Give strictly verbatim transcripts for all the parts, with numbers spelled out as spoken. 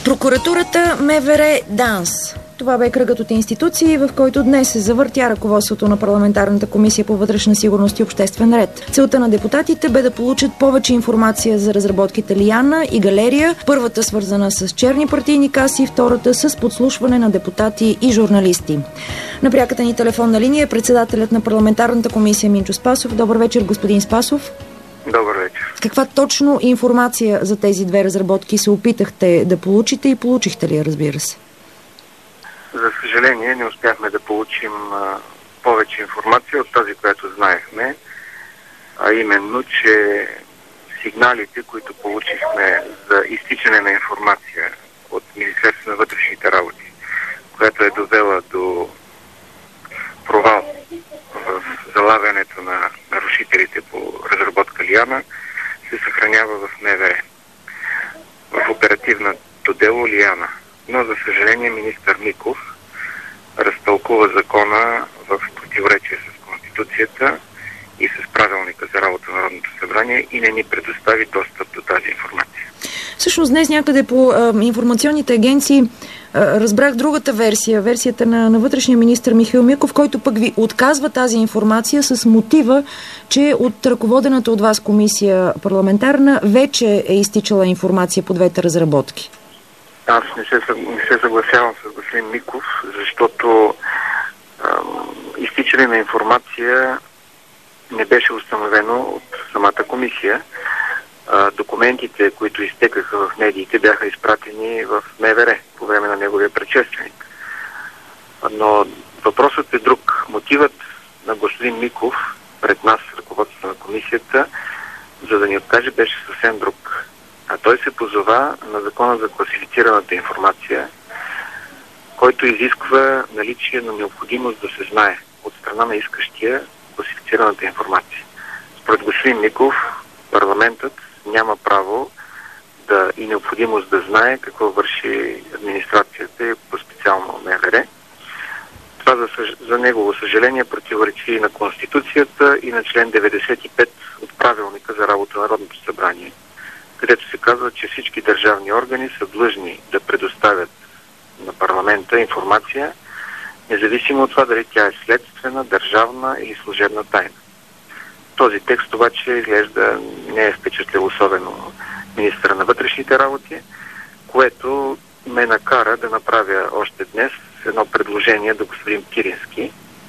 Прокуратурата, МВР, ДАНС. Това бе кръгът от институции, в който днес се завъртя ръководството на Парламентарната комисия по вътрешна сигурност и обществен ред. Целта на депутатите бе да получат повече информация за разработките Лиана и Галерия. Първата свързана с черни партийни каси, втората с подслушване на депутати и журналисти. На пряката ни телефонна линия е председателят на Парламентарната комисия Минчо Спасов. Добър вечер, господин Спасов. Добър вечер. Каква точно информация за тези две разработки се опитахте да получите и получихте ли я, разбира се? За съжаление, не успяхме да получим а, повече информация от тази, която знаехме, а именно, че сигналите, които получихме за изтичане на информация от Министерството на вътрешните работи, която е довела до провал в залавянето на нарушителите по разработка Лиана, се съхранява в МВР, в оперативното дело Лиана. Но, за съжаление, министър Миков разтълкува закона в противоречие с Конституцията и с правилника за работа на Народното събрание и не ни предостави достъп до тази информация. Всъщност днес някъде по а, информационните агенции а, разбрах другата версия, версията на, на вътрешния министър Михаил Миков, който пък ви отказва тази информация с мотива, че от ръководената от вас комисия парламентарна вече е изтичала информация по двете разработки. Аз не се, не се съгласявам с господин Миков, защото ам, изтичане на информация не беше установено от самата комисия. А, документите, които изтекаха в медиите, бяха изпратени в МВР по време на неговия предшественик. Но въпросът е друг. Мотивът на господин Миков пред нас, ръководството на комисията, за да ни откаже, беше съвсем друг. А той се позова на закона за класифицираната информация, който изисква наличие на необходимост да се знае от страна на искащия класифицираната информация. Според господин Миков, парламентът няма право да и необходимост да знае какво върши администрацията и по-специално МВР. Това за, съж... за негово съжаление противоречи и на Конституцията и на член деветдесет и пет от правилника за работа на Народното събрание, където се казва, че всички държавни органи са длъжни да предоставят на парламента информация, независимо от това дали тя е следствена, държавна или служебна тайна. Този текст обаче изглежда не е впечатлил особено министъра на вътрешните работи, което ме накара да направя още днес едно предложение до господин Пирински.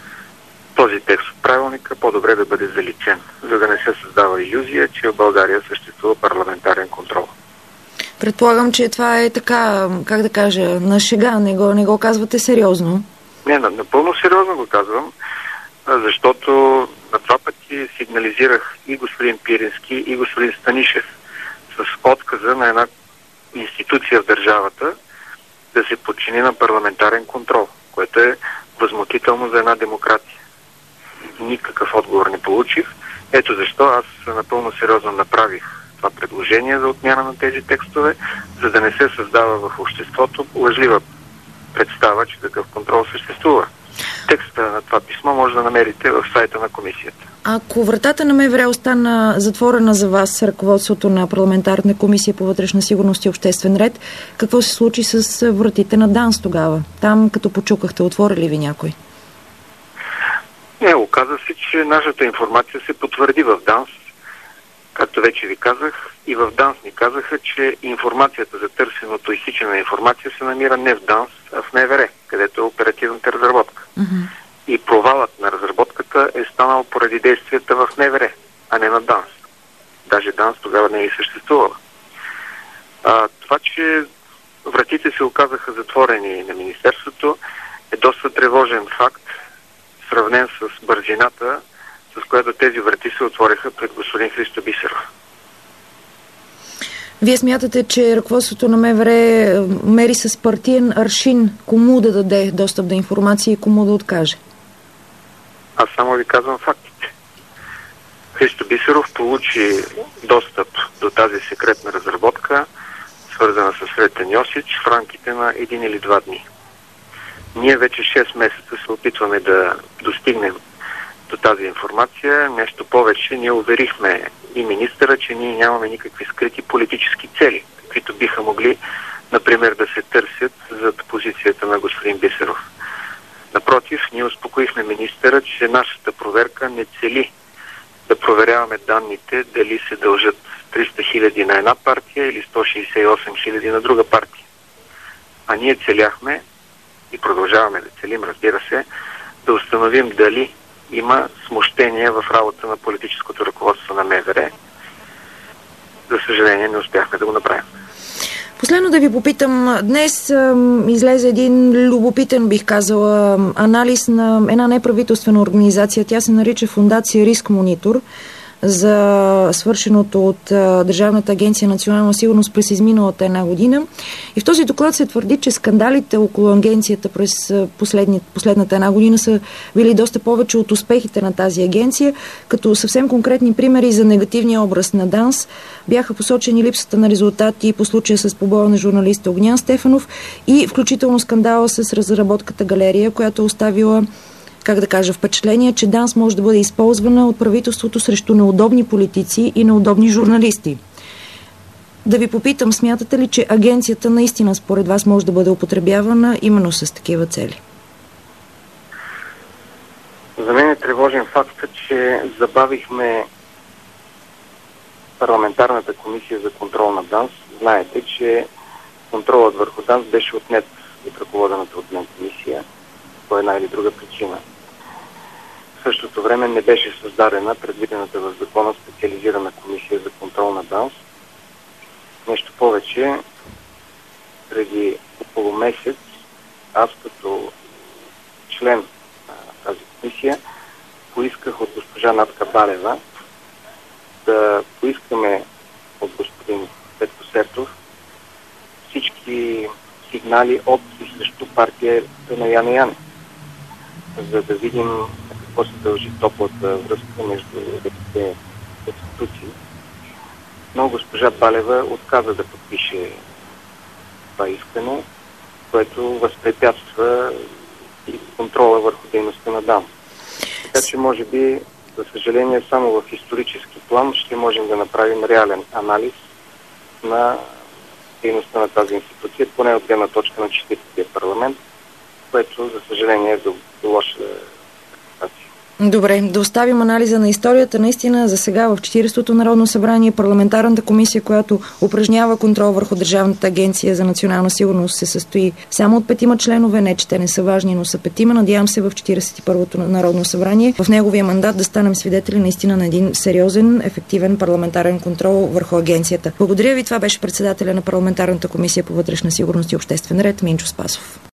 Този текст от правилника по-добре да бъде заличен, за да не се създава илюзия, че в България съществува парламентарен контрол. Предполагам, че това е така, как да кажа, на шега, не го, не го казвате сериозно. Не, напълно сериозно го казвам, защото на два пъти сигнализирах и господин Пирински, и господин Станишев с отказа на една институция в държавата да се подчини на парламентарен контрол, което е възмутително за една демокрация. Никакъв отговор не получих. Ето защо аз напълно сериозно направих това предложение за отмяна на тези текстове, за да не се създава в обществото лъжлива представа, че такъв контрол съществува. Текста на това писмо може да намерите в сайта на комисията. Ако вратата на МВР остана затворена за вас, ръководството на Парламентарна комисия по вътрешна сигурност и обществен ред, какво се случи с вратите на ДАНС тогава? Там, като почукахте, отвори ли ви някой? Не, оказа се, че нашата информация се потвърди в ДАНС. Както вече ви казах, и в ДАНС ни казаха, че информацията за търсеното изсичане на информация се намира не в ДАНС, а в МВР, където е оперативната разработка. Mm-hmm. И провалът на разработката е станал поради действията в МВР, а не на ДАНС. Даже ДАНС тогава не е и съществувала. А, това, че вратите се оказаха затворени на Министерството, е доста тревожен факт, сравнен с бързината, с която тези врати се отвориха пред господин Христо Бисеров. Вие смятате, че ръководството на МВР мери с партиен аршин кому да даде достъп до информация и кому да откаже? Аз само ви казвам фактите. Христо Бисеров получи достъп до тази секретна разработка, свързана с Сретен Йосич, в рамките на един или два дни. Ние вече шест месеца се опитваме да достигнем до тази информация. Нещо повече, ние уверихме и министъра, че ние нямаме никакви скрити политически цели, каквито биха могли например, да се търсят зад позицията на господин Бисеров. Напротив, ние успокоихме министъра, че нашата проверка не цели да проверяваме данните дали се дължат триста хиляди на една партия или сто шейсет и осем хиляди на друга партия. А ние целяхме и продължаваме да целим, разбира се, да установим дали има смущение в работа на политическото ръководство на МВР. За съжаление, не успяхме да го направим. Последно да ви попитам, днес а, излезе един любопитен, бих казала, анализ на една неправителствена организация. Тя се нарича Фондация Риск Монитор, за свършеното от а, Държавната агенция национална сигурност през изминалата една година. И в този доклад се твърди, че скандалите около агенцията през последни, последната една година са били доста повече от успехите на тази агенция, като съвсем конкретни примери за негативния образ на ДАНС бяха посочени липсата на резултати по случая с побоя на журналиста Огнян Стефанов и включително скандала с разработката Галерия, която е оставила, как да кажа, впечатление, че ДАНС може да бъде използвана от правителството срещу неудобни политици и неудобни журналисти. Да ви попитам, смятате ли, че агенцията наистина според вас може да бъде употребявана именно с такива цели? За мен е тревожен факта, че забавихме парламентарната комисия за контрол на ДАНС. Знаете, че контролът върху ДАНС беше отнет от ръководената от мен комисия по една или друга причина. В същото време не беше създадена предвидената в закона специализирана комисия за контрол на ДАНС. Нещо повече, преди около месец аз като член на тази комисия поисках от госпожа Натка Балева да поискаме от господин Петко Сертов всички сигнали от и срещу партията на Яне Янев, за да видим какво се дължи топлата връзка между двете институции. Но госпожа Балева отказа да подпише това искане, което възпрепятства и контрола върху дейността на ДАНС. Така че, може би, за съжаление, само в исторически план ще можем да направим реален анализ на дейността на тази институция, поне от гледна точка на четиридесетия парламент, което, за съжаление, е до, до лоша репутация. Добре, да оставим анализа на историята. Наистина, за сега в четиридесетото Народно събрание парламентарната комисия, която упражнява контрол върху Държавната агенция за национална сигурност, се състои само от петима членове. Не, че те не са важни, но са петима. Надявам се в четиридесет и първото Народно събрание в неговия мандат да станем свидетели наистина на един сериозен, ефективен парламентарен контрол върху агенцията. Благодаря ви. Това беше председателя на парламентарната комисия по вътрешна сигурност и обществен ред Минчо Спасов.